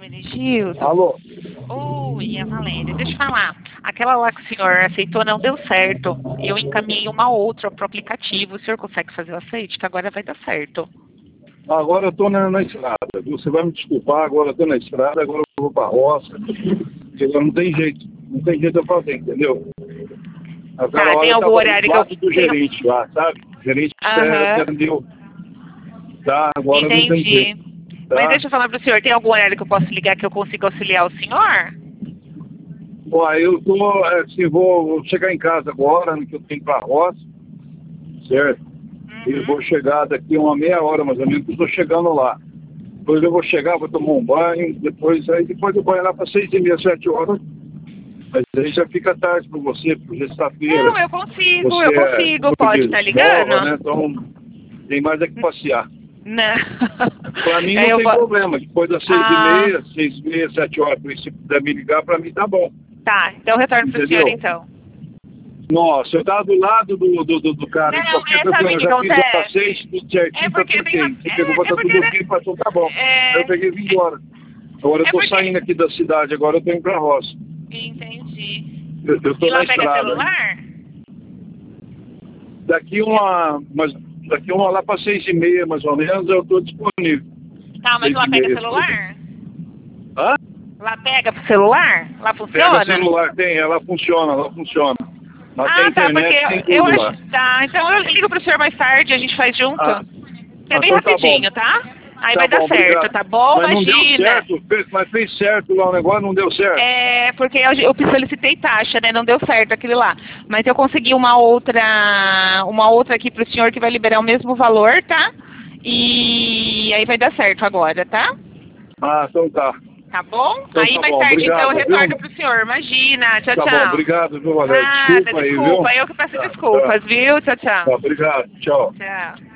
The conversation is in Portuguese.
Hermenegildo? Alô? Oi, é a Valéria. Deixa eu falar. Aquela lá que o senhor aceitou não deu certo. Eu encaminhei uma outra pro aplicativo. O senhor consegue fazer o aceite? Que agora vai dar certo. Agora eu tô na estrada, viu? Você vai me desculpar, agora eu tô na estrada, agora eu vou pra roça. Porque não tem jeito. Não tem jeito de eu fazer, entendeu? Aquela Tá, hora tem eu algum tava horário do que eu... lado do gerente lá, sabe? O gerente entendeu. Tá, agora não tem Entendi. jeito. Tá? Mas deixa eu falar pro senhor, tem algum horário que eu posso ligar que eu consiga auxiliar o senhor? Bom, aí eu tô, assim, vou chegar em casa agora, que eu tenho pra roça, certo? E vou chegar daqui uma meia hora, mais ou menos, que eu tô chegando lá. Depois eu vou chegar, vou tomar um banho, depois do banho lá para 6h30, 7 horas. Mas aí já fica tarde para você, porque sexta-feira. Não, eu consigo, Você pode estar ligando? nova, né? Então tem mais é que passear. Não. Para mim não tem problema. Depois das 6h30, 6h30, 7 horas, se puder me ligar, para mim tá bom. Tá, então eu retorno pro senhor então. Nossa, eu tava do lado do cara. Não, Qualquer sabe o coisa, que eu já fiz o acontece? passeio, tudo certinho, tá tudo bem. Você pegou, botou tudo aqui, passou, tá bom. Aí eu peguei e vim embora. Agora eu tô saindo aqui da cidade, agora eu tô indo pra roça. Entendi. Eu tô E lá na pega estrada. celular? Daqui uma lá pra 6h30, mais ou menos, eu tô disponível. Tá, mas lá pega celular? Hã? Lá pega pro celular? Lá funciona? Pega celular, tem, ela funciona. Lá tem internet, porque tem eu tudo acho... lá. Tá, então eu ligo pro senhor mais tarde, a gente faz junto. É bem então tá rapidinho, bom. tá? Aí Tá vai dar bom, certo, obrigado. tá bom? Mas Imagina. não deu certo, mas fez certo lá o negócio, não deu certo. É, porque eu solicitei taxa, né? Não deu certo aquele lá. Mas eu consegui uma outra aqui pro senhor que vai liberar o mesmo valor, tá? E aí vai dar certo agora, tá? Então tá. Tá bom? Então aí tá mais bom, tarde, obrigado, então, eu retorno viu? pro senhor. Imagina. Tchau, Tá tchau. bom, obrigado, viu, Valéria? Nada, Desculpa aí, viu? eu que peço desculpas, viu? Tchau, tchau. Tá, obrigado, tchau. Tchau.